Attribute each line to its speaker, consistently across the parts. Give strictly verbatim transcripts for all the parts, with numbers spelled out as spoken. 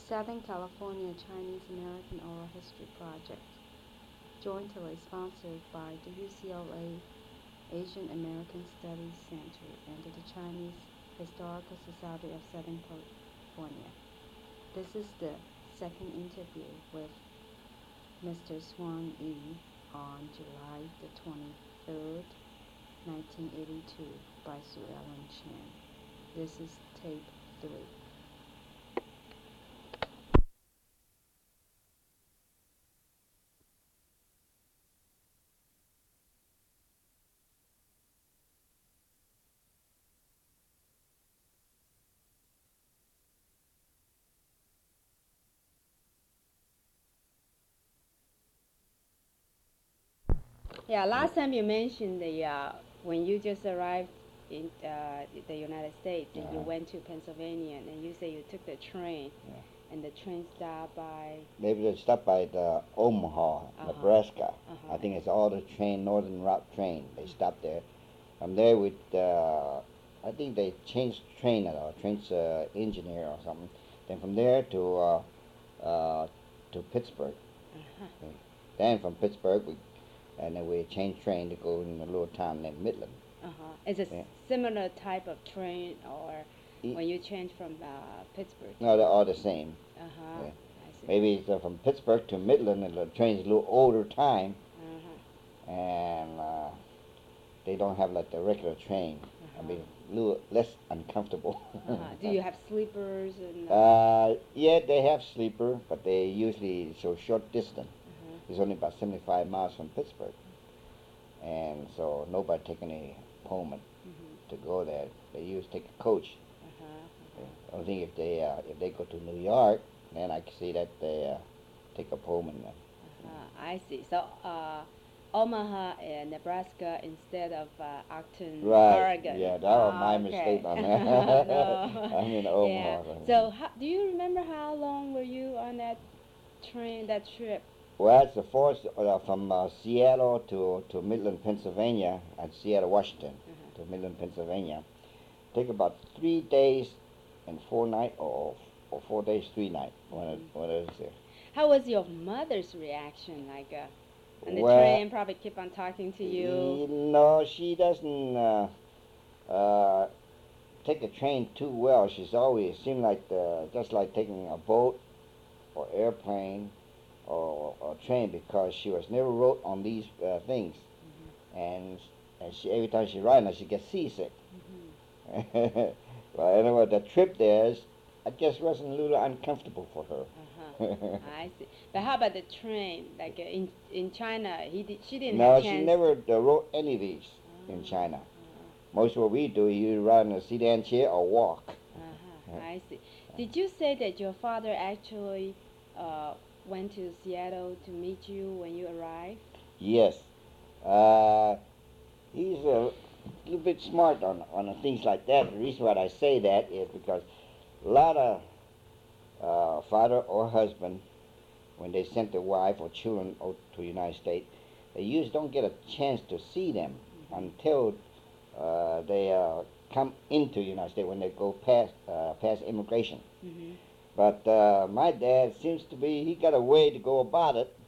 Speaker 1: Southern California Chinese American Oral History Project, jointly sponsored by the U C L A Asian American Studies Center and the Chinese Historical Society of Southern California. This is the second interview with Mister Swan Yi on July the twenty-third, nineteen eighty-two by Sue Ellen Chan. This is tape three. Yeah, last time you mentioned the uh, when you just arrived in uh, the United States, and you
Speaker 2: Uh-huh.
Speaker 1: went to Pennsylvania, and you say you took the train,
Speaker 2: Yeah.
Speaker 1: and the train stopped by.
Speaker 2: Maybe they stopped by the Omaha,
Speaker 1: Uh-huh.
Speaker 2: Nebraska.
Speaker 1: Uh-huh.
Speaker 2: I think it's all the train, Northern Route train. They stopped there. From there, with uh, I think they changed train or train's uh, engineer or something. Then from there to uh, uh, to Pittsburgh.
Speaker 1: Uh-huh.
Speaker 2: Then from Pittsburgh, we and then we changed train to go in a little town named Midland.
Speaker 1: Uh-huh. Is it
Speaker 2: Yeah.
Speaker 1: similar type of train, or
Speaker 2: E-
Speaker 1: when you change from uh, Pittsburgh?
Speaker 2: No, they're all the same.
Speaker 1: Uh-huh.
Speaker 2: Yeah.
Speaker 1: I see.
Speaker 2: Maybe it's, uh, from Pittsburgh to Midland, and the train's a little older time,
Speaker 1: Uh-huh.
Speaker 2: and uh, they don't have like the regular train.
Speaker 1: Uh-huh.
Speaker 2: I mean, a little less uncomfortable.
Speaker 1: Uh-huh. Do you have sleepers and? Uh,
Speaker 2: Uh, yeah, they have sleeper, but they usually so short distance.
Speaker 1: uh-huh.
Speaker 2: It's only about seventy-five miles from Pittsburgh, and so nobody take any appointment
Speaker 1: Mhm.
Speaker 2: to go there. They usually take a coach.
Speaker 1: Uh-huh.
Speaker 2: Yeah. Only thing if they uh, if they go to New York, then I can see that they uh, take appointment.
Speaker 1: Uh-huh. I see. So, uh, Omaha and Nebraska instead of uh, Acton,
Speaker 2: Right.
Speaker 1: Oregon.
Speaker 2: Yeah, that was
Speaker 1: Ah,
Speaker 2: my
Speaker 1: okay.
Speaker 2: mistake on that.
Speaker 1: No.
Speaker 2: I'm in
Speaker 1: Yeah.
Speaker 2: Omaha.
Speaker 1: So, how, do you remember how long were you on that train, that trip?
Speaker 2: Well, it's the first uh, from uh, Seattle to, to Midland, Pennsylvania, and Seattle, Washington,
Speaker 1: Uh-huh.
Speaker 2: to Midland, Pennsylvania. Take about three days and four nights, or, or four days, three nights, when it, when it is there.
Speaker 1: How was your mother's reaction? Like, uh, on the
Speaker 2: Well,
Speaker 1: train, probably keep on talking to you.
Speaker 2: No, she doesn't uh, uh, take the train too well. She's always seemed like the, just like taking a boat or airplane or, or train, because she was never rode on these uh, things,
Speaker 1: Mm-hmm.
Speaker 2: and and she every time she ride, she gets seasick.
Speaker 1: Mm-hmm.
Speaker 2: Well, anyway, the trip there is, I guess, wasn't a little uncomfortable for her.
Speaker 1: Uh-huh. I see. But how about the train? Like uh, in in China, he did, she didn't
Speaker 2: No,
Speaker 1: have
Speaker 2: she
Speaker 1: chance.
Speaker 2: never uh, rode any of these in
Speaker 1: Ah,
Speaker 2: China.
Speaker 1: ah,
Speaker 2: Most of what we do, you ride in a sedan chair or walk.
Speaker 1: uh-huh. I see. Did you say that your father actually uh, went to Seattle to meet you when you arrived?
Speaker 2: Yes. Uh, he's a little bit smart on, on things like that. The reason why I say that is because a lot of uh, father or husband, when they sent their wife or children out to the United States, they usually don't get a chance to see them until uh, they uh, come into the United States, when they go past uh, past immigration.
Speaker 1: Mm-hmm.
Speaker 2: But uh, my dad seems to be, he got a way to go about it,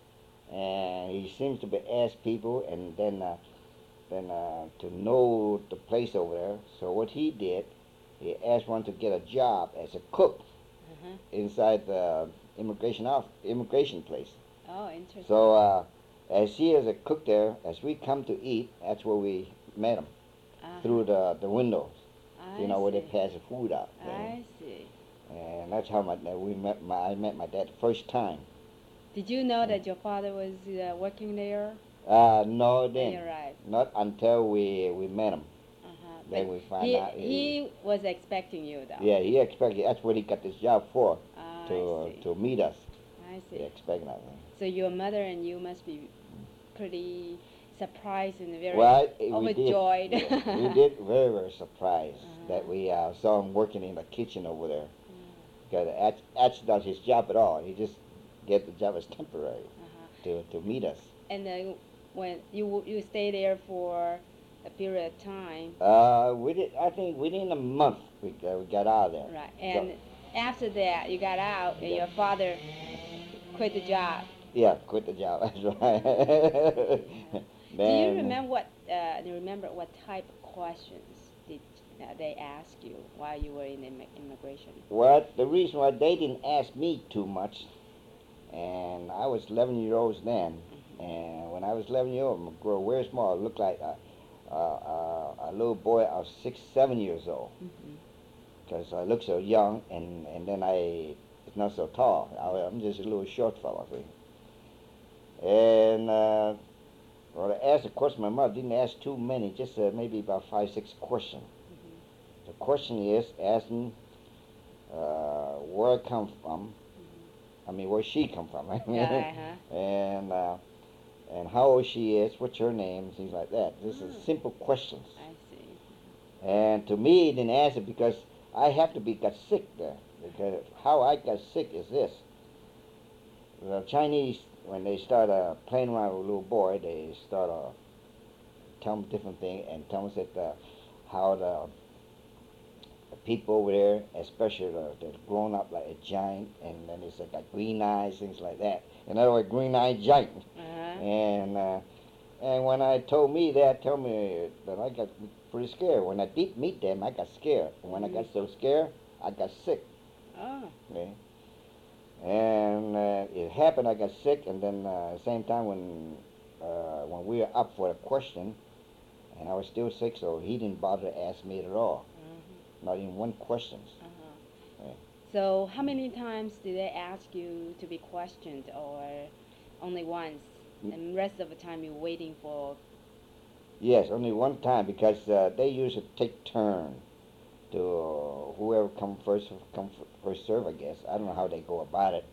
Speaker 2: and he seems to be ask people, and then uh, then uh, to know the place over there. So what he did, he asked one to get a job as a cook
Speaker 1: Uh-huh.
Speaker 2: inside the immigration off immigration place.
Speaker 1: Oh, interesting.
Speaker 2: So uh, as he is a cook there, as we come to eat, that's where we met him,
Speaker 1: uh-huh.
Speaker 2: through the the windows.
Speaker 1: I
Speaker 2: You know, where they
Speaker 1: see.
Speaker 2: pass the food out.
Speaker 1: I see.
Speaker 2: And that's how my that we met. My I met my dad the first time.
Speaker 1: Did you know that your father was uh, working there
Speaker 2: Uh, no,
Speaker 1: when
Speaker 2: then
Speaker 1: you arrived?
Speaker 2: not until we we met him.
Speaker 1: Uh-huh.
Speaker 2: Then
Speaker 1: But
Speaker 2: we find
Speaker 1: he,
Speaker 2: out.
Speaker 1: he was expecting you, though.
Speaker 2: Yeah, he expected. That's what he got this job for,
Speaker 1: Ah,
Speaker 2: to
Speaker 1: I
Speaker 2: uh,
Speaker 1: see.
Speaker 2: to meet us.
Speaker 1: I
Speaker 2: He
Speaker 1: see.
Speaker 2: expected that.
Speaker 1: So your mother and you must be pretty surprised and very
Speaker 2: Well, I- we
Speaker 1: overjoyed.
Speaker 2: did. Yeah, we did very very surprised
Speaker 1: Uh-huh.
Speaker 2: that we uh, saw him working in the kitchen over there.
Speaker 1: Mm.
Speaker 2: Because that's that's not his job at all. He just get the job as temporary
Speaker 1: Uh-huh.
Speaker 2: to to meet us.
Speaker 1: And then when you you stay there for a period of time,
Speaker 2: Uh, we did. I think within a month we got, we got out of there.
Speaker 1: right? And after that, you got out, and your father quit the job.
Speaker 2: Yeah, quit the job. That's right.
Speaker 1: Do you
Speaker 2: Then,
Speaker 1: remember what? Uh, do you remember what type of questions did uh, they ask you while you were in immi- immigration?
Speaker 2: what the reason why they didn't ask me too much, and I was eleven years old then,
Speaker 1: Hmm.
Speaker 2: and when I was eleven years old, I grew very small. I looked like a, a, a, a little boy of six, seven years old,
Speaker 1: Hmm.
Speaker 2: because I look so young, and and then I it's not so tall. I, I'm just a little short fellow, see. And uh, well, I asked a question. My mother didn't ask too many, just uh, maybe about five, six questions.
Speaker 1: Hmm.
Speaker 2: The question is asking uh, where I come from.
Speaker 1: Hmm.
Speaker 2: I mean, where she come from. I mean,
Speaker 1: Uh huh.
Speaker 2: and uh, and how old she is, what's her name, things like that. This is
Speaker 1: Oh,
Speaker 2: simple questions.
Speaker 1: I see.
Speaker 2: And to me, it didn't answer because I have to be got sick there. Because how I got sick is this: the Chinese, when they start uh, playing around with a little boy, they start uh, tell him different things and tell him that uh, how the the people over there, especially the, the grown up like a giant, and then it's like got green eyes, things like that. In other words, green eyed giant.
Speaker 1: Uh huh.
Speaker 2: And uh, and when I told me that, told me that I got pretty scared. When I did meet them, I got scared. And when I
Speaker 1: Hmm.
Speaker 2: got so scared, I got sick.
Speaker 1: Oh.
Speaker 2: Okay? And uh, it happened, I got sick, and then uh, same time when uh, when we were up for a question, and I was still sick, so he didn't bother to ask me at all.
Speaker 1: Uh-huh.
Speaker 2: Not even one question.
Speaker 1: Uh-huh.
Speaker 2: Yeah.
Speaker 1: So, how many times did they ask you to be questioned, or only once? And rest of the time you're waiting for.
Speaker 2: Yes, only one time because uh, they usually take turn to uh, whoever come first, come first serve. I guess I don't know how they go about it,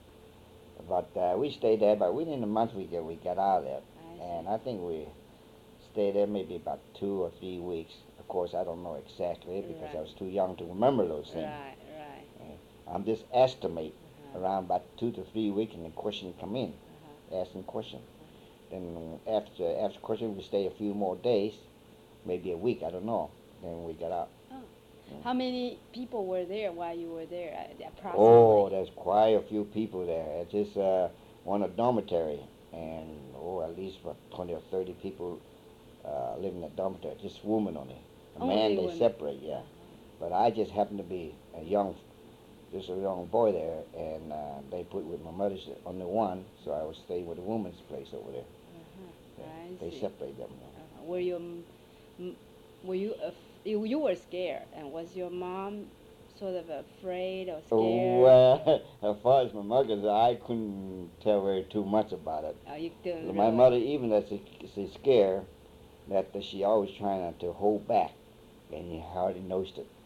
Speaker 2: but uh, we stayed there. But within a month we get we got out of there,
Speaker 1: I
Speaker 2: and
Speaker 1: see.
Speaker 2: I think we stayed there maybe about two or three weeks. Of course, I don't know exactly because I
Speaker 1: Right.
Speaker 2: was too young to remember those things.
Speaker 1: Right. Right.
Speaker 2: Uh, I'm just estimate
Speaker 1: Uh-huh.
Speaker 2: around about two to three weeks, and the question come in,
Speaker 1: Uh-huh.
Speaker 2: asking question.
Speaker 1: Uh-huh.
Speaker 2: Then after after question, we stay a few more days, maybe a week. I don't know. Then we got out.
Speaker 1: Oh.
Speaker 2: Mm.
Speaker 1: How many people were there while you were there, uh,
Speaker 2: Oh,
Speaker 1: approximately?
Speaker 2: there's quite a few people there. It's just uh, on a dormitory, and oh, at least what twenty or thirty people uh, live in the dormitory. Just women only. A man
Speaker 1: Only
Speaker 2: they
Speaker 1: women.
Speaker 2: separate, yeah.
Speaker 1: Uh-huh.
Speaker 2: But I just happened to be a young, just a young boy there, and uh, they put with my mother's only one, so I was staying with the woman's place over there.
Speaker 1: Uh-huh.
Speaker 2: Yeah,
Speaker 1: I
Speaker 2: they
Speaker 1: see.
Speaker 2: separate them.
Speaker 1: Uh-huh. Were you, m- m- were you, af- you, you were scared, and was your mom sort of afraid or
Speaker 2: Oh,
Speaker 1: scared?
Speaker 2: uh, as far as my mother, I couldn't tell her too much about it.
Speaker 1: Oh, you didn't
Speaker 2: My
Speaker 1: really.
Speaker 2: mother, even as she, she scared, that she always trying to hold back, and you hardly noticed it.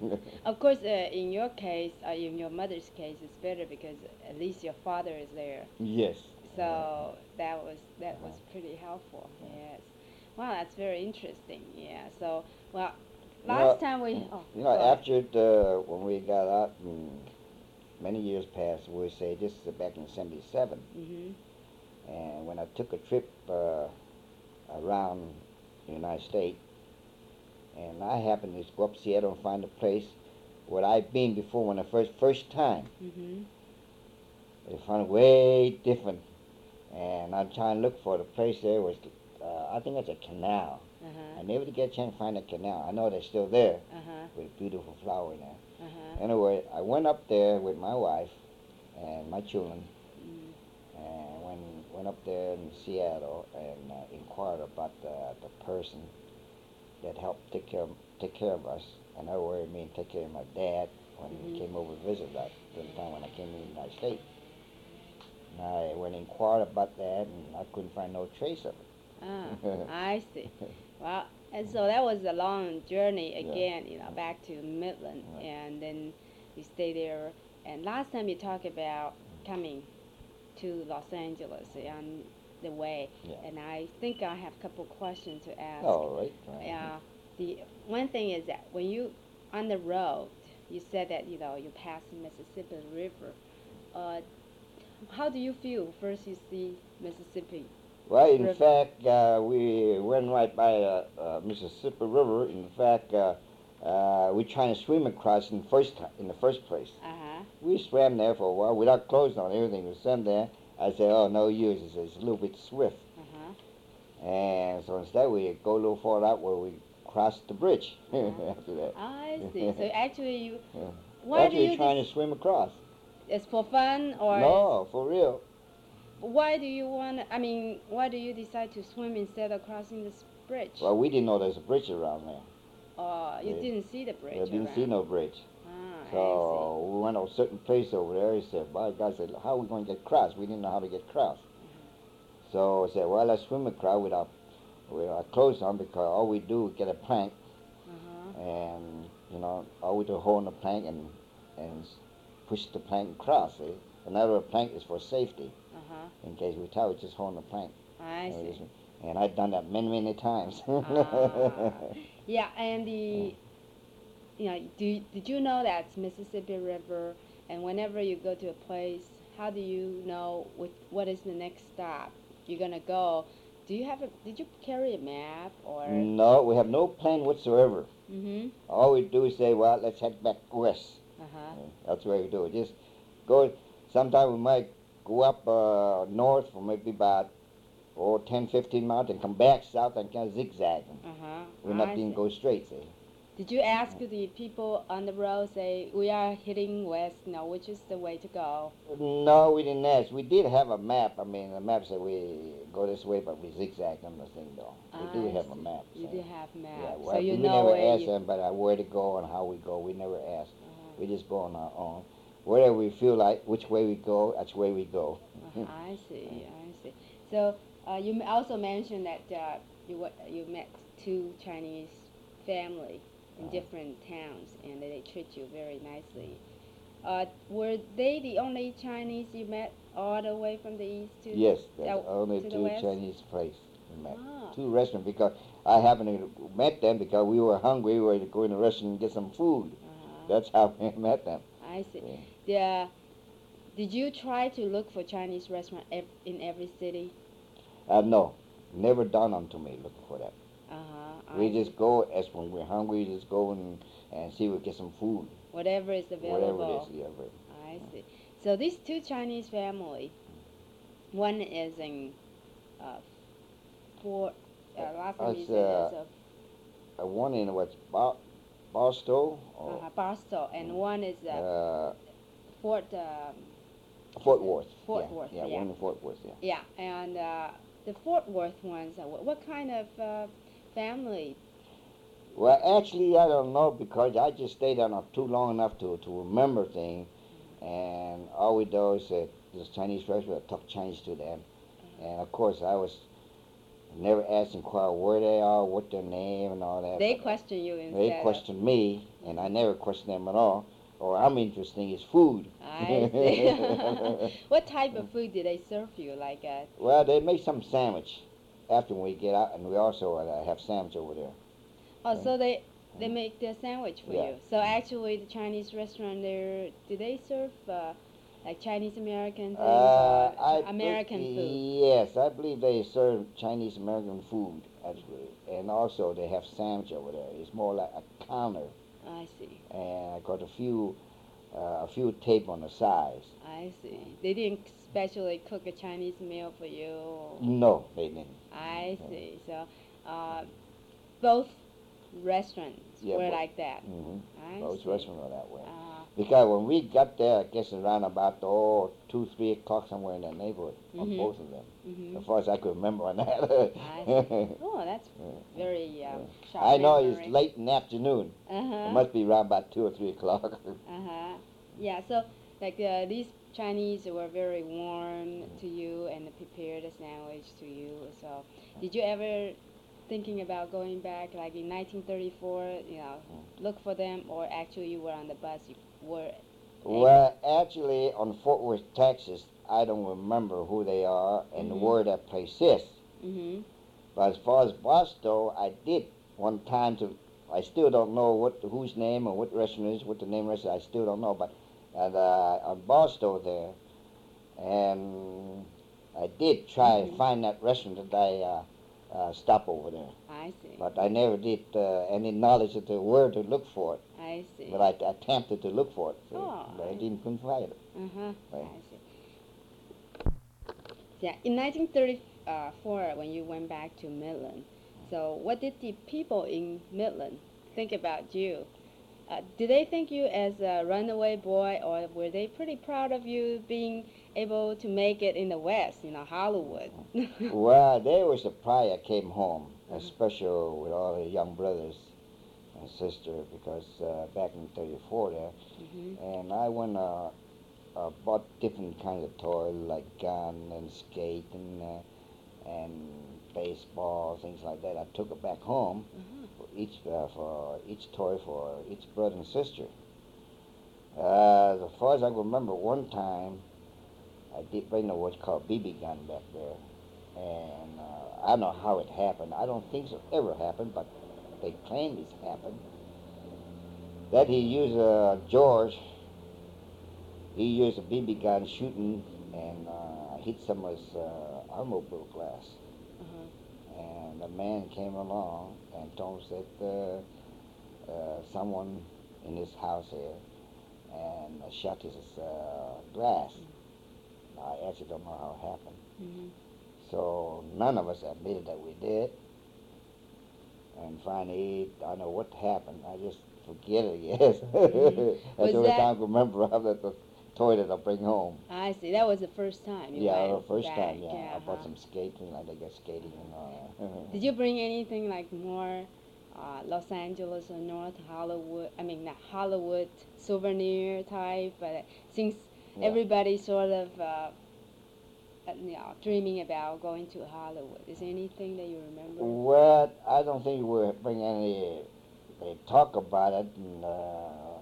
Speaker 1: Of course, uh, in your case, uh, in your mother's case, it's better because at least your father is there.
Speaker 2: Yes. Uh,
Speaker 1: So that was that
Speaker 2: uh,
Speaker 1: was pretty helpful. Yes. Wow, that's very interesting. Yeah. So, well,
Speaker 2: you know,
Speaker 1: last time we. Oh,
Speaker 2: you know,
Speaker 1: go ahead.
Speaker 2: after the, when we got out, and many years passed, we say this is back in seventy-seven,
Speaker 1: Mhm.
Speaker 2: and when I took a trip uh, around the United States, and I happened to go up to Seattle and find a place where I'd been before when I first first time.
Speaker 1: Mhm.
Speaker 2: I found it way different, and I'm trying to look for the place there was, uh, I think it's a canal.
Speaker 1: Uh huh.
Speaker 2: I never did get a chance to find a canal. I know they're still there
Speaker 1: Uh huh.
Speaker 2: with a beautiful flower in there.
Speaker 1: Uh huh.
Speaker 2: Anyway, I went up there with my wife and my children,
Speaker 1: Mm.
Speaker 2: and when went up there in Seattle and uh, inquired about the, the person that helped take care of, take care of us. In other words, I mean take care of my dad when he
Speaker 1: Mhm.
Speaker 2: came over to visit us the time when I came to the United States. And I went and inquired about that, and I couldn't find no trace of
Speaker 1: Ah,
Speaker 2: it.
Speaker 1: I see. Well, and so that was a long journey
Speaker 2: Yeah.
Speaker 1: again, you know, back to Midland,
Speaker 2: Right.
Speaker 1: and then you stay there. And last time you talked about coming to Los Angeles on the way,
Speaker 2: Yeah.
Speaker 1: and I think I have a couple questions to ask.
Speaker 2: All right. Right.
Speaker 1: Uh, the one thing is that when you on the road, you said that you know you passed the Mississippi River. Uh, how do you feel first you see Mississippi
Speaker 2: Well, in
Speaker 1: River?
Speaker 2: fact, uh, we went right by uh, uh, Mississippi River. In fact, uh, uh, we trying to swim across in first ti- in the first place.
Speaker 1: Uh huh.
Speaker 2: we swam there for a while without clothes on. Everything was swam there. I said, "Oh, no use." He said, "It's a little bit swift."
Speaker 3: Uh-huh.
Speaker 2: And so instead, we go a little far out where we crossed the bridge
Speaker 3: Uh-huh.
Speaker 2: after that.
Speaker 3: I see. So actually, you
Speaker 2: Yeah.
Speaker 3: why
Speaker 2: Actually,
Speaker 3: do you
Speaker 2: trying
Speaker 3: dis-
Speaker 2: to swim across.
Speaker 3: it's for fun or
Speaker 2: No, for real.
Speaker 3: why do you want? I mean, why do you decide to swim instead of crossing this bridge?
Speaker 2: Well, we didn't know there's a bridge around there.
Speaker 3: Or you
Speaker 2: Yeah.
Speaker 3: didn't see the bridge?
Speaker 2: I didn't
Speaker 3: around.
Speaker 2: see no bridge.
Speaker 3: Ah,
Speaker 2: So we went to a certain place over there. He said, "By God," said, "how are we going to get across?" We didn't know how to get across.
Speaker 3: Mm-hmm.
Speaker 2: So I said, "Well, let's swim across with our, with our clothes on because all we do is get a plank,
Speaker 3: Uh-huh.
Speaker 2: and you know, all we do is hold the plank and and push the plank across. See? Another plank is for safety.
Speaker 3: Uh-huh.
Speaker 2: In case we tell, we just hold the plank.
Speaker 3: I
Speaker 2: And we
Speaker 3: see.
Speaker 2: just- And I've done that many, many times.
Speaker 3: Ah. Yeah, and the, you know, do, did you know that Mississippi River, and whenever you go to a place, how do you know what, what is the next stop you're going to go? Do you have a, did you carry a map or?
Speaker 2: No, we have no plan whatsoever.
Speaker 3: Mm-hmm.
Speaker 2: All we do is say, well, let's head back west.
Speaker 3: Uh-huh.
Speaker 2: That's the way we do it. Just go, sometimes we might go up uh, north for maybe about oh, ten, fifteen miles and come back south and kind of zigzag.
Speaker 3: Uh-huh.
Speaker 2: We're not
Speaker 3: I
Speaker 2: even
Speaker 3: see.
Speaker 2: go straight, see.
Speaker 3: Did you ask the people on the road, say, we are heading west, now which is the way to go?
Speaker 2: No, we didn't ask. We did have a map. I mean, the map said we go this way, but we zigzag on the thing, though. We do
Speaker 3: I
Speaker 2: have a
Speaker 3: see.
Speaker 2: map.
Speaker 3: You
Speaker 2: so.
Speaker 3: do have map,
Speaker 2: Yeah,
Speaker 3: so
Speaker 2: well,
Speaker 3: you
Speaker 2: we
Speaker 3: know
Speaker 2: never
Speaker 3: where
Speaker 2: ask
Speaker 3: you...
Speaker 2: them about where to go and how we go. We never ask.
Speaker 3: Uh-huh.
Speaker 2: We just go on our own. Wherever we feel like, which way we go, that's where we go.
Speaker 3: Uh, I see, I see. So uh, you m- also mentioned that uh, you wa- you met two Chinese family in
Speaker 2: Uh-huh.
Speaker 3: different towns, and they treat you very nicely. Uh, were they the only Chinese you met all the way from the east to
Speaker 2: Yes, that's
Speaker 3: out
Speaker 2: only
Speaker 3: to the
Speaker 2: two
Speaker 3: west?
Speaker 2: Chinese place we met.
Speaker 3: Ah.
Speaker 2: Two restaurants because I happened to met them because we were hungry. We were going to the restaurant and get some food.
Speaker 3: Uh-huh.
Speaker 2: That's how we met them.
Speaker 3: I see.
Speaker 2: Yeah.
Speaker 3: The, did you try to look for Chinese restaurant ev- in every city?
Speaker 2: Uh, no, never dawned onto me looking for that.
Speaker 3: Uh-huh.
Speaker 2: We
Speaker 3: I
Speaker 2: just
Speaker 3: see.
Speaker 2: go as when we're hungry. We just go and and see if we get some food,
Speaker 3: Whatever is available.
Speaker 2: whatever it is. Yeah, right.
Speaker 3: I see. So these two Chinese family, one is in uh, Fort, uh, last time you
Speaker 2: That's,
Speaker 3: said
Speaker 2: uh,
Speaker 3: there's
Speaker 2: Uh, one in what's Bo- Barstow
Speaker 3: a
Speaker 2: or
Speaker 3: uh, Barstow, and one is uh,
Speaker 2: uh,
Speaker 3: Fort, um,
Speaker 2: Fort Worth.
Speaker 3: Fort
Speaker 2: yeah,
Speaker 3: Worth,
Speaker 2: Yeah,
Speaker 3: yeah.
Speaker 2: one in Fort Worth. Yeah.
Speaker 3: yeah, and uh, the Fort Worth ones, uh, what, what kind of uh, family?
Speaker 2: Well, actually, I don't know because I just stayed there not too long enough to, to remember things. And all we do is uh, this Chinese restaurant, I talk Chinese to them. And of course, I was never asked inquire where they are, what their name, and all that.
Speaker 3: They
Speaker 2: but
Speaker 3: question you instead
Speaker 2: They question me, and I never question them at all. Or I'm interested in is food.
Speaker 3: of... I see. What type of food did they serve you? Like uh,
Speaker 2: Well, they make some sandwich after we get out, and we also uh, have sandwich over there.
Speaker 3: oh,
Speaker 2: Yeah.
Speaker 3: so they they make their sandwich for
Speaker 2: Yeah.
Speaker 3: you. So actually, the Chinese restaurant there, do they serve uh, like Chinese American things
Speaker 2: Uh,
Speaker 3: or
Speaker 2: I
Speaker 3: Ch- American
Speaker 2: think-
Speaker 3: food?
Speaker 2: Yes, I believe they serve Chinese American food actually, and also they have sandwich over there. It's more like a counter,
Speaker 3: I see.
Speaker 2: and I got a few, uh, a few tape on the sides.
Speaker 3: I see. They didn't specially cook a Chinese meal for you.
Speaker 2: No, they didn't.
Speaker 3: I see. So, uh, both restaurants
Speaker 2: Yeah,
Speaker 3: were
Speaker 2: both.
Speaker 3: like that.
Speaker 2: Mm-hmm.
Speaker 3: I
Speaker 2: Those
Speaker 3: see.
Speaker 2: restaurants are that way.
Speaker 3: Uh,
Speaker 2: Because when we got there, I guess around about oh two, three o'clock somewhere in that neighborhood on
Speaker 3: Mhm.
Speaker 2: both of them,
Speaker 3: mhm.
Speaker 2: as far as I could remember on that.
Speaker 3: I see. Oh, that's
Speaker 2: Yeah.
Speaker 3: very uh,
Speaker 2: Yeah.
Speaker 3: sharp
Speaker 2: I know
Speaker 3: memory.
Speaker 2: it's late in the afternoon.
Speaker 3: Uh-huh.
Speaker 2: It must be around about two or three o'clock.
Speaker 3: Uh-huh. Yeah, so like uh, these Chinese were very warm to you and prepared a sandwich to you. So did you ever thinking about going back like in nineteen thirty-four, you know, look for them, or actually you were on the bus, you were...
Speaker 2: Well, actually, on Fort Worth, Texas, I don't remember who they are and
Speaker 3: Mhm.
Speaker 2: where that place is.
Speaker 3: Mm-hmm.
Speaker 2: But as far as Boston, I did one time to. I still don't know what whose name or what restaurant it is, what the name is. I still don't know. But and, uh, on Boston there, and I did try
Speaker 3: Mhm.
Speaker 2: to find that restaurant that I uh, uh, stop over there.
Speaker 3: I see.
Speaker 2: But I never did uh, any knowledge of the where to look for it.
Speaker 3: I I see.
Speaker 2: But I I attempted to look for it, see,
Speaker 3: Oh,
Speaker 2: but I
Speaker 3: I
Speaker 2: didn't couldn't find it.
Speaker 3: Uh-huh.
Speaker 2: Right.
Speaker 3: I see. Yeah, in nineteen thirty-four, when you went back to Midland, so what did the people in Midland think about you? Uh, did they think you as a runaway boy, or were they pretty proud of you being able to make it in the West, you know, Hollywood?
Speaker 2: Well, they were surprised I came home,
Speaker 3: Mhm.
Speaker 2: especially with all the young brothers and sisters, because uh, back in thirty-four there,
Speaker 3: Mhm.
Speaker 2: and I went uh, uh, bought different kinds of toys like gun and skate and uh, and baseball, things like that. I took it back home
Speaker 3: Uh-huh.
Speaker 2: for each uh, for each toy for each brother and sister. Uh, as far as I can remember, one time I did bring a what's called B B gun back there, and uh, I don't know how it happened. I don't think so ever happened, but they claim it's happened. That he used uh, George. He used a B B gun shooting and uh, hit some of his uh, automobile glass.
Speaker 3: Uh-huh.
Speaker 2: And a man came along and told us that uh, uh, someone in his house here and uh, shot his uh, glass. I actually don't know how it happened.
Speaker 3: Mhm.
Speaker 2: So none of us admitted that we did. And finally, I don't know what happened. I just forget it, yes.
Speaker 3: Mhm.
Speaker 2: That's
Speaker 3: Was
Speaker 2: the only
Speaker 3: that-
Speaker 2: time I can remember of that the toy that I bring home.
Speaker 3: I see. That was the first time you
Speaker 2: Yeah,
Speaker 3: went
Speaker 2: the first
Speaker 3: back.
Speaker 2: time, yeah. I bought
Speaker 3: uh-huh.
Speaker 2: some skating, like they got skating and all that.
Speaker 3: Did you bring anything like more uh, Los Angeles or North Hollywood? I mean, not Hollywood souvenir type, but since
Speaker 2: Yeah.
Speaker 3: everybody sort of uh, uh, you know, dreaming about going to Hollywood, is there anything that you remember?
Speaker 2: Well, I don't think we'll bring any. They talk about it and uh,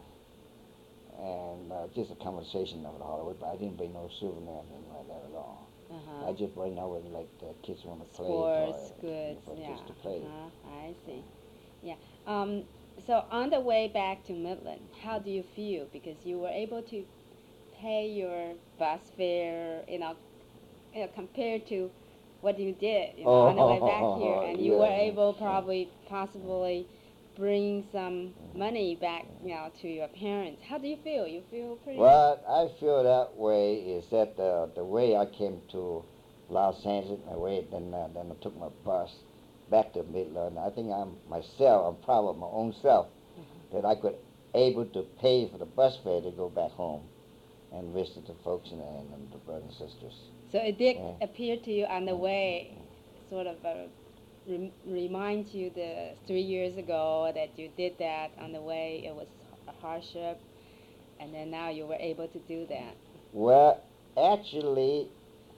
Speaker 2: and uh, just a conversation of Hollywood, but I didn't bring no souvenir or anything like that at all.
Speaker 3: Uh-huh.
Speaker 2: I just bring over like the kids want to play.
Speaker 3: Sports
Speaker 2: toy,
Speaker 3: goods,
Speaker 2: for
Speaker 3: yeah.
Speaker 2: Just to play.
Speaker 3: Uh-huh. I see. Yeah. Um, so on the way back to Midland, how do you feel? Because you were able to pay your bus fare, you know, you know, compared to what you did, you know, on the way back here, and you were
Speaker 2: Yeah.
Speaker 3: able probably possibly bring some money back, you know, to your parents. How do you feel? You feel pretty.
Speaker 2: What I feel that way is that the the way I came to Los Angeles, the way then uh, then I took my bus back to Midland. I think I'm myself. I'm proud of my own self that I could able to pay for the bus fare to go back home and visit the folks and, and the brothers and sisters.
Speaker 3: So it did
Speaker 2: Yeah.
Speaker 3: appear to you on the way, sort of uh, rem- remind you the three years ago that you did that on the way. It was a hardship, and then now you were able to do that.
Speaker 2: Well, actually,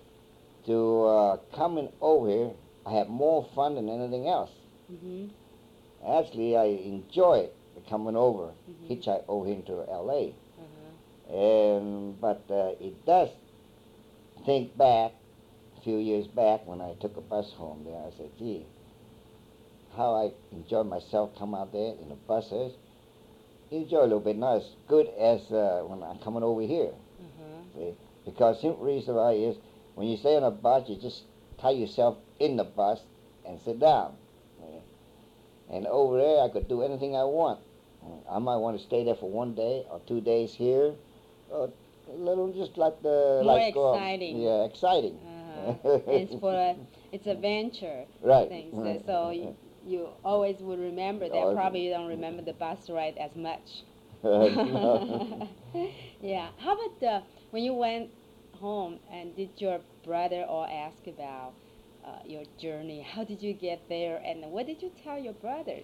Speaker 2: to uh, coming over here, I had more fun than anything else.
Speaker 3: Mm-hmm.
Speaker 2: Actually, I enjoy it coming over,
Speaker 3: Mhm.
Speaker 2: hitchhike over here into L A.
Speaker 3: Uh-huh.
Speaker 2: And but uh, it does think back a few years back when I took a bus home there. I said, "Gee, how I enjoyed myself come out there in the buses. Enjoy a little bit, not as good as uh, when I'm coming over here.
Speaker 3: Uh-huh.
Speaker 2: See? Because simple reason why is when you stay on a bus, you just tie yourself in the bus and sit down. See? And over there, I could do anything I want. I might want to stay there for one day or two days here, or a little just like the
Speaker 3: More
Speaker 2: like um,
Speaker 3: exciting.
Speaker 2: yeah, exciting.
Speaker 3: Uh-huh. It's for a, it's a venture.
Speaker 2: Right.
Speaker 3: Things. So, so you, you always would remember that.
Speaker 2: Always.
Speaker 3: Probably you don't remember the bus ride as much.
Speaker 2: No.
Speaker 3: Yeah. How about the, when you went home, and did your brother or ask about uh, your journey? How did you get there, and what did you tell your brothers?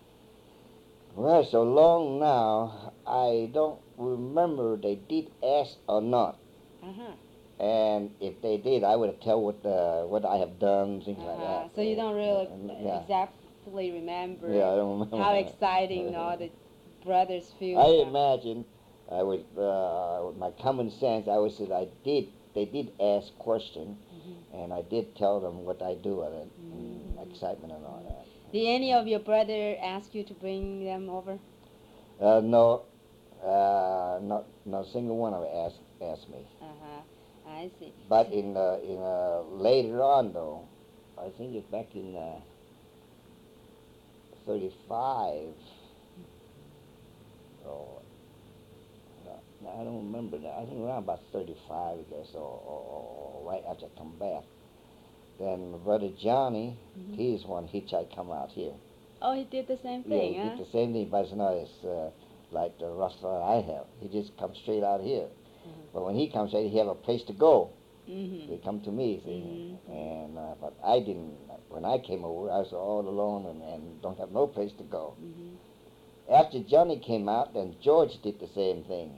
Speaker 2: Well, so long now, I don't remember they did ask or not.
Speaker 3: Uh-huh.
Speaker 2: And if they did, I would tell what uh, what I have done, things like
Speaker 3: Uh-huh.
Speaker 2: that.
Speaker 3: So you don't really
Speaker 2: Uh, yeah.
Speaker 3: exactly remember
Speaker 2: Yeah, I don't remember.
Speaker 3: how exciting all the brothers feel.
Speaker 2: I
Speaker 3: about-
Speaker 2: imagine, I would, uh, with my common sense, I would say I did. They did ask question,
Speaker 3: Mhm.
Speaker 2: and I did tell them what I do with it,
Speaker 3: Mhm.
Speaker 2: and excitement and all that.
Speaker 3: Did any of your brother ask you to bring them over?
Speaker 2: Uh, no, uh, not not single one of them asked asked me.
Speaker 3: Uh-huh. I see.
Speaker 2: But in uh, in uh, later on though, I think it's back in uh, thirty-five. oh, no, I don't remember that. I think around about thirty-five, I guess, or, or, or right after I come back. Then my brother Johnny,
Speaker 3: Mhm.
Speaker 2: he's one hitchhike come out here.
Speaker 3: Oh, he did the same
Speaker 2: Yeah,
Speaker 3: thing,
Speaker 2: he
Speaker 3: huh?
Speaker 2: did the same thing, but it's not as uh, like the restaurant I have. He just comes straight out here.
Speaker 3: Mhm.
Speaker 2: But when he comes here, he have a place to go.
Speaker 3: Mhm.
Speaker 2: They come to me, see.
Speaker 3: Mhm.
Speaker 2: And uh, but I didn't. When I came over, I was all alone and, and don't have no place to go.
Speaker 3: Mhm.
Speaker 2: After Johnny came out, then George did the same thing.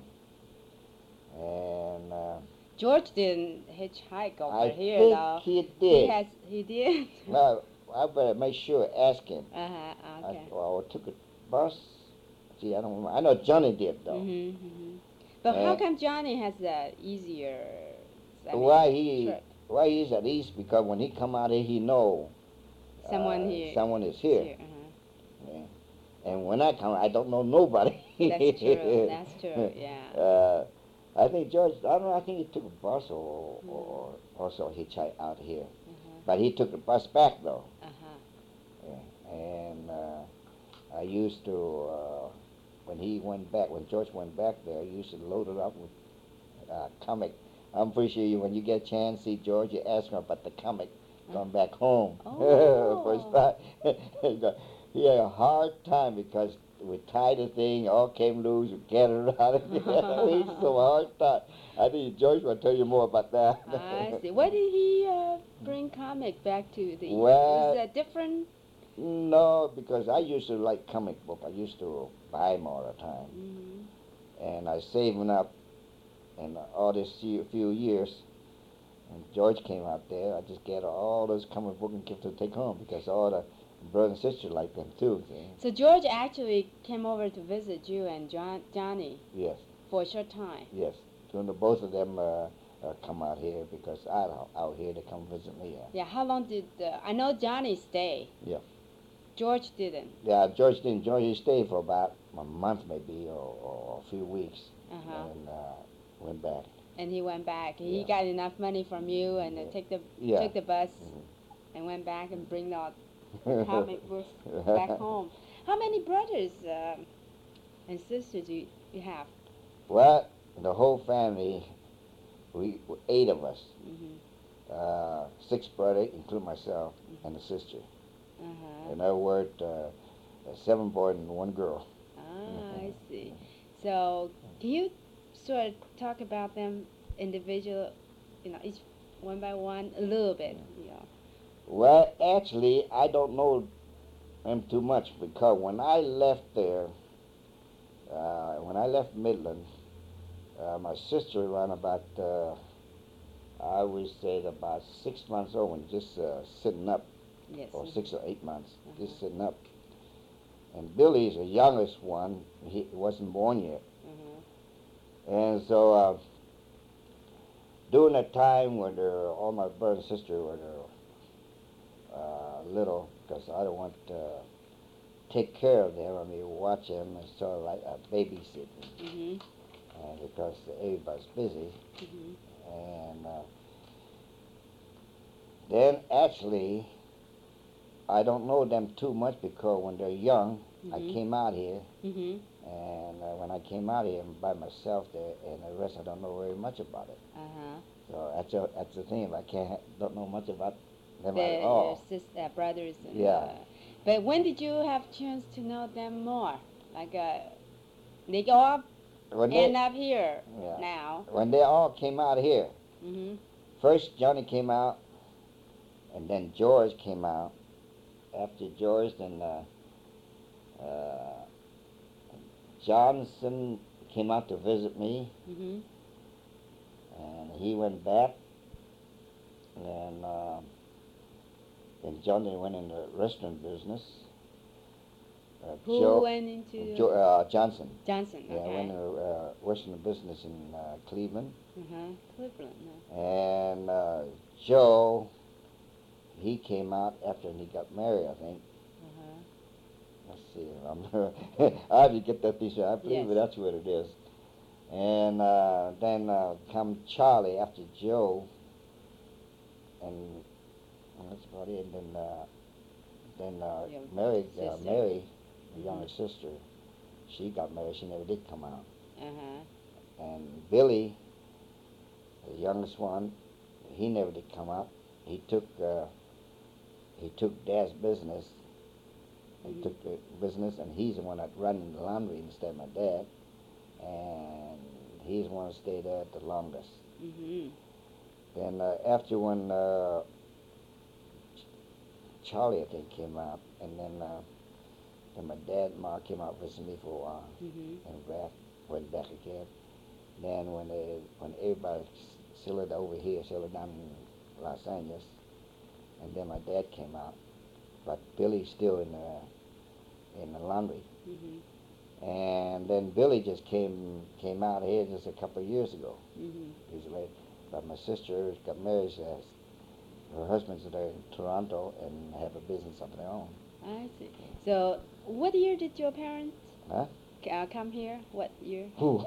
Speaker 2: And uh,
Speaker 3: George didn't hitchhike over
Speaker 2: I
Speaker 3: here,
Speaker 2: think
Speaker 3: though.
Speaker 2: he
Speaker 3: He
Speaker 2: did.
Speaker 3: has. He did.
Speaker 2: Well, I better make sure, ask him.
Speaker 3: Uh huh. Okay.
Speaker 2: I, well, I took a bus. Gee, I don't remember. I know Johnny did, though.
Speaker 3: Mhm. Mhm. But how
Speaker 2: Uh,
Speaker 3: come Johnny has the easier? I mean,
Speaker 2: Why he
Speaker 3: trip?
Speaker 2: why he's at ease? Because when he come out here, he know
Speaker 3: Someone
Speaker 2: uh,
Speaker 3: here.
Speaker 2: someone is
Speaker 3: is
Speaker 2: here.
Speaker 3: Uh-huh.
Speaker 2: Yeah. And when I come, I don't know nobody.
Speaker 3: That's true. That's true. Yeah.
Speaker 2: Uh, I think George. I don't know. I think he took a bus or
Speaker 3: Mhm.
Speaker 2: or also hitchhiked out here.
Speaker 3: Uh-huh.
Speaker 2: But he took the bus back though.
Speaker 3: Uh-huh.
Speaker 2: Yeah. And uh, I used to uh, when he went back, when George went back there, I used to load it up with uh, comic. I'm pretty sure you, when you get a chance, see George, you ask him about the comic going back home.
Speaker 3: Oh.
Speaker 2: First time. He had a hard time because we tied the thing, all came loose, we get it out of there. We had some hard time. I think George will tell you more about that.
Speaker 3: I see. Why did he uh, bring comic back to the?
Speaker 2: Well,
Speaker 3: Is that different?
Speaker 2: No, because I used to like comic book. I used to buy them all the time.
Speaker 3: Mhm.
Speaker 2: And I saving up, and all this few, few years, and George came out there, I just get all those comic book and give to take home because all the brothers and sisters like them too. See?
Speaker 3: So George actually came over to visit you and John, Johnny
Speaker 2: Yes,
Speaker 3: for a short time.
Speaker 2: yes. So the both of them uh, uh, come out here because I out out here to come visit me. Yeah.
Speaker 3: Yeah. How long did uh, I know Johnny stay?
Speaker 2: Yeah.
Speaker 3: George didn't.
Speaker 2: Yeah, George didn't. George he stayed for about a month maybe or, or a few weeks,
Speaker 3: Uh-huh.
Speaker 2: and uh, went back.
Speaker 3: And he went back. He
Speaker 2: Yeah.
Speaker 3: got enough money from you and uh,
Speaker 2: Yeah.
Speaker 3: take the
Speaker 2: Yeah.
Speaker 3: took the bus
Speaker 2: Mhm.
Speaker 3: and went back and bring the comic books back home. How many brothers um, and sisters do you, you have?
Speaker 2: Well, the whole family, we eight of us,
Speaker 3: Mhm.
Speaker 2: uh, six brothers, including myself, and a sister.
Speaker 3: Uh-huh.
Speaker 2: In other words, uh, seven boys and one girl.
Speaker 3: Ah, I see. So, can you sort of talk about them individual, you know, each one by one, a little bit, you know?
Speaker 2: Well, actually, I don't know them too much because when I left there, uh, when I left Midland, uh, my sister around about, uh, I would say about six months old, when just uh, sitting up,
Speaker 3: Yes.
Speaker 2: or six or eight months,
Speaker 3: Uh-huh.
Speaker 2: just sitting up. And Billy's the youngest one. He wasn't born yet.
Speaker 3: Uh-huh.
Speaker 2: And so uh, during that time when they're, all my brothers and sisters were uh, little, because I don't want to take care of them. I mean, watch them and sort of like a babysitting,
Speaker 3: Mhm.
Speaker 2: uh, because everybody's busy.
Speaker 3: Mhm.
Speaker 2: And uh, then actually, I don't know them too much because when they're young, I
Speaker 3: Mhm.
Speaker 2: came out here,
Speaker 3: Mhm.
Speaker 2: and uh, when I came out here, I'm by myself there, and the rest I don't know very much about it.
Speaker 3: Uh-huh.
Speaker 2: So that's a, that's the thing. I can't don't know much about them
Speaker 3: The,
Speaker 2: at
Speaker 3: your
Speaker 2: all.
Speaker 3: sis, uh, brothers. And,
Speaker 2: Yeah.
Speaker 3: Uh, but when did you have chance to know them more? Like, uh, they go up,
Speaker 2: When
Speaker 3: end
Speaker 2: they,
Speaker 3: up here
Speaker 2: yeah.
Speaker 3: now.
Speaker 2: when they all came out here,
Speaker 3: Mhm.
Speaker 2: first Johnny came out, and then George came out. After George, then uh, uh, Johnson came out to visit me,
Speaker 3: Mhm.
Speaker 2: and he went back. And uh, then Johnny went in the restaurant business. Uh,
Speaker 3: Who
Speaker 2: Joe,
Speaker 3: went into
Speaker 2: Jo- uh, Johnson.
Speaker 3: Johnson?
Speaker 2: Yeah,
Speaker 3: Okay.
Speaker 2: went in the uh, restaurant business in uh, Cleveland.
Speaker 3: Uh-huh. Cleveland. No.
Speaker 2: And uh, Joe, he came out after he got married, I think.
Speaker 3: Uh-huh.
Speaker 2: Let's see. I'm I have to get that piece. I believe
Speaker 3: Yes.
Speaker 2: that's what it is. And uh, then uh, come Charlie after Joe, and that's about it. And then uh, then uh,
Speaker 3: Your
Speaker 2: Mary, uh,
Speaker 3: sister.
Speaker 2: Mary, the
Speaker 3: Mhm.
Speaker 2: younger sister, she got married. She never did come out.
Speaker 3: Uh-huh.
Speaker 2: And Billy, the youngest one, he never did come out. He took uh, he took Dad's business. He
Speaker 3: Mhm.
Speaker 2: took the business, and he's the one that run the laundry instead of my dad. And he's the one who stayed there the longest.
Speaker 3: Mhm.
Speaker 2: Then uh, after when uh, Charlie, I think, came out, and then uh, then my dad and Ma came out visit me for a while,
Speaker 3: Mhm.
Speaker 2: and back went back again. Then when they when everybody s- settled over here, settled down in Los Angeles, and then my dad came out, but Billy's still in the in the laundry.
Speaker 3: Mhm.
Speaker 2: And then Billy just came came out here just a couple of years ago.
Speaker 3: Mhm.
Speaker 2: He's late. But my sister got married. She has, her husband's there in Toronto and have a business of their own.
Speaker 3: I see. So, what year did your parents
Speaker 2: Huh?
Speaker 3: c- uh, come here? What year?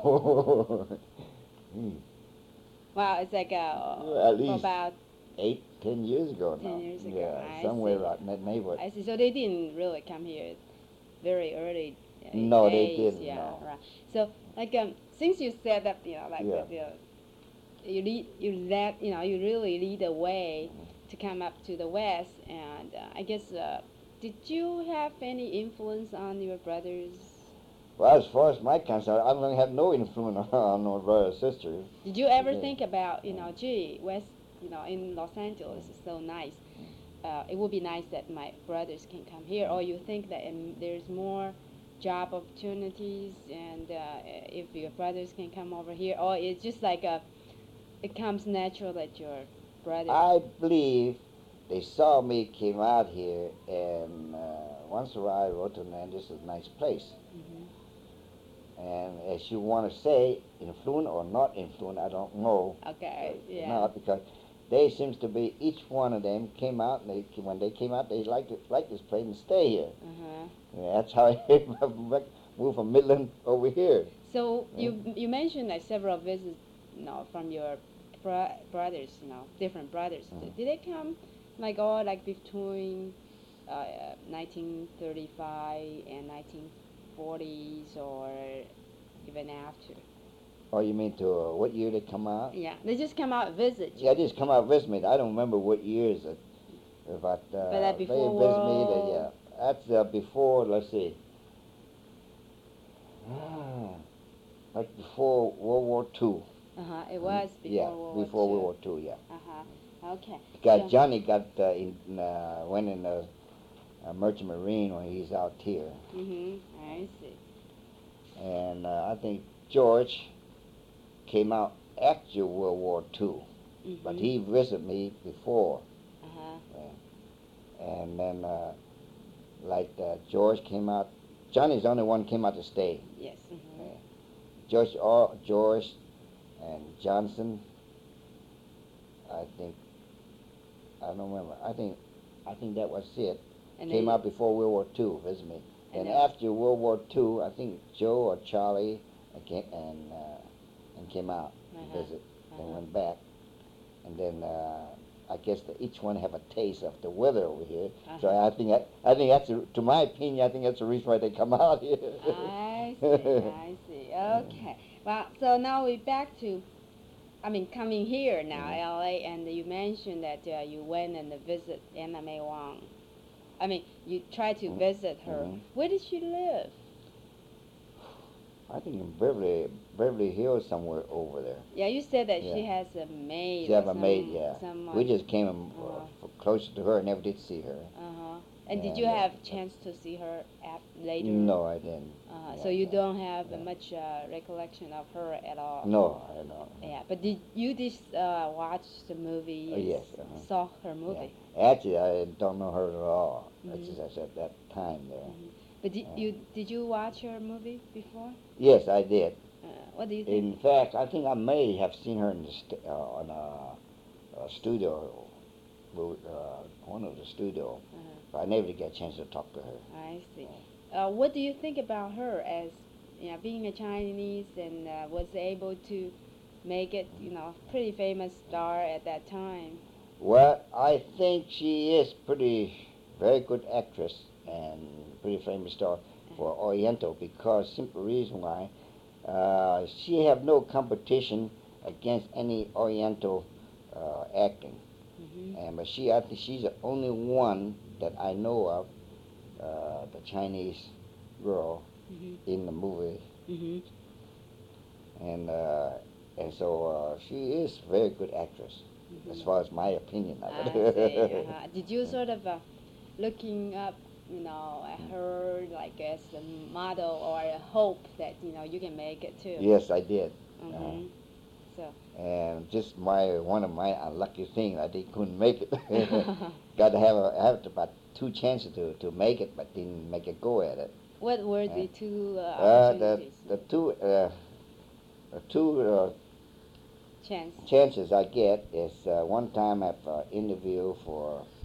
Speaker 2: Hmm.
Speaker 3: Wow, it's like uh,
Speaker 2: Well, at
Speaker 3: for
Speaker 2: least
Speaker 3: about
Speaker 2: eight, ten years ago now.
Speaker 3: ten years ago.
Speaker 2: Yeah,
Speaker 3: I
Speaker 2: somewhere
Speaker 3: see.
Speaker 2: right in that neighborhood.
Speaker 3: I see. So they didn't really come here very early. uh,
Speaker 2: No, they
Speaker 3: days,
Speaker 2: didn't,
Speaker 3: Yeah,
Speaker 2: no.
Speaker 3: right. So, like, um, since you said that, you know, like,
Speaker 2: Yeah.
Speaker 3: uh, the, you lead, you led, you know, you really lead the way
Speaker 2: Mhm.
Speaker 3: to come up to the West, and uh, I guess, uh, did you have any influence on your brothers?
Speaker 2: Well, as far as my concern, I don't have no influence on no brother or sister.
Speaker 3: Did you ever
Speaker 2: Yeah.
Speaker 3: think about, you know, gee, West, you know, in Los Angeles is so nice. Uh, it would be nice that my brothers can come here, or you think that um, there's more job opportunities, and uh, if your brothers can come over here, or it's just like a, it comes natural that your brothers.
Speaker 2: I believe they saw me came out here, and uh, once in a while I wrote to them, man, this is a nice place.
Speaker 3: Mhm.
Speaker 2: And as you want to say, influence or not influence, I don't know.
Speaker 3: Okay.
Speaker 2: Uh,
Speaker 3: Yeah.
Speaker 2: Not because they seems to be each one of them came out, and they when they came out, they liked it, liked this place and stay here.
Speaker 3: Uh-huh.
Speaker 2: Yeah, that's how I moved from Midland over here.
Speaker 3: So
Speaker 2: Yeah.
Speaker 3: you you mentioned like several visits, you know, from your bro- brothers, you know, different brothers.
Speaker 2: Mhm.
Speaker 3: Did they come like all like between uh, nineteen thirty-five and nineteen forties, or even after?
Speaker 2: Oh, you mean to uh, what year they come out?
Speaker 3: Yeah, they just come out and visit you.
Speaker 2: Yeah, they just come out visit me. I don't remember what years. It, but uh,
Speaker 3: But that
Speaker 2: they
Speaker 3: before
Speaker 2: visit me.
Speaker 3: World-
Speaker 2: They, yeah, that's uh, before. Let's see. Ah, like before World War Two.
Speaker 3: Uh huh. It was before
Speaker 2: Yeah,
Speaker 3: World War
Speaker 2: before
Speaker 3: Two.
Speaker 2: World War Two. Yeah.
Speaker 3: Uh huh. Okay.
Speaker 2: Got
Speaker 3: So-
Speaker 2: Johnny got uh, in uh, went in the uh, merchant marine when he's out here,
Speaker 3: Mhm. I see.
Speaker 2: and uh, I think George came out after World War Two,
Speaker 3: Mhm.
Speaker 2: but he visited me before,
Speaker 3: Uh huh.
Speaker 2: and then uh, like uh, George came out. Johnny's the only one came out to stay.
Speaker 3: Yes. Mhm.
Speaker 2: Yeah. George, all, George, and Johnson. I think I don't remember. I think I think that was it.
Speaker 3: And
Speaker 2: Came
Speaker 3: then-
Speaker 2: out before World War Two, visit me.
Speaker 3: And
Speaker 2: And
Speaker 3: then-
Speaker 2: after World War Two, I think Joe or Charlie uh, came and uh, and came out
Speaker 3: Uh-huh.
Speaker 2: to visit, and
Speaker 3: Uh-huh.
Speaker 2: went back, and then uh, I guess that each one have a taste of the weather over here. So
Speaker 3: Uh-huh.
Speaker 2: I think that, I think that's the, to my opinion, I think that's the reason why they come out here.
Speaker 3: I see, I see. Okay. Well, so now we're back to, I mean, coming here now,
Speaker 2: Mhm.
Speaker 3: L A, and you mentioned that uh, you went and visit Anna May Wong. I mean, you tried to
Speaker 2: Mhm.
Speaker 3: visit her.
Speaker 2: Mhm.
Speaker 3: Where did she live?
Speaker 2: I think in Beverly Beverly Hills somewhere over there.
Speaker 3: Yeah, you said that she
Speaker 2: Yeah.
Speaker 3: has a maid.
Speaker 2: She
Speaker 3: or
Speaker 2: have a maid,
Speaker 3: some-
Speaker 2: yeah.
Speaker 3: someone.
Speaker 2: We just came um,
Speaker 3: Uh-huh.
Speaker 2: uh, f- closer to her, never did see her.
Speaker 3: Uh-huh. And did
Speaker 2: And,
Speaker 3: you
Speaker 2: uh,
Speaker 3: have chance to see her at later?
Speaker 2: No, I didn't.
Speaker 3: Uh-huh.
Speaker 2: Yeah,
Speaker 3: So you
Speaker 2: yeah.
Speaker 3: don't have
Speaker 2: Yeah.
Speaker 3: much uh, recollection of her at all?
Speaker 2: No, I don't.
Speaker 3: Yeah, but did you just uh, watch the movie?
Speaker 2: Oh,
Speaker 3: and
Speaker 2: yes,
Speaker 3: s-
Speaker 2: uh-huh.
Speaker 3: Saw her movie.
Speaker 2: Yeah. Actually, I don't know her at all. That's
Speaker 3: Mhm.
Speaker 2: just that's at that time there.
Speaker 3: Mhm. But did
Speaker 2: Yeah.
Speaker 3: you did you watch her movie before?
Speaker 2: Yes, I did.
Speaker 3: Uh, what do you think?
Speaker 2: In fact, I think I may have seen her in the st- uh, on a, a studio, uh, one of the studio,
Speaker 3: Uh-huh.
Speaker 2: but I never did get a chance to talk to her.
Speaker 3: I see. Uh, what do you think about her as, you know, being a Chinese and uh, was able to make it, you know, pretty famous star at that time?
Speaker 2: Well, I think she is pretty, very good actress and pretty famous star. for Oriental because simple reason why uh, she have no competition against any Oriental uh, acting,
Speaker 3: Mm-hmm.
Speaker 2: and but she I think she's the only one that I know of, uh, the Chinese girl
Speaker 3: Mm-hmm.
Speaker 2: in the movie,
Speaker 3: Mm-hmm.
Speaker 2: and uh, and so uh, she is a very good actress,
Speaker 3: Mm-hmm.
Speaker 2: as far as my opinion of
Speaker 3: I
Speaker 2: it.
Speaker 3: see. Uh-huh. Did you sort of uh, looking up, you know, at her like as a model or a hope that you know you can make it too?
Speaker 2: Yes, I did.
Speaker 3: Mm-hmm. So.
Speaker 2: And just my one of my unlucky things, I did, couldn't make it. Got to have a, have about two chances to, to make it, but didn't make a go at it.
Speaker 3: What were
Speaker 2: Uh,
Speaker 3: the two uh,
Speaker 2: uh, the
Speaker 3: opportunities?
Speaker 2: the two uh, the two uh,
Speaker 3: Chance.
Speaker 2: chances I get is uh, one time I've uh, interviewed for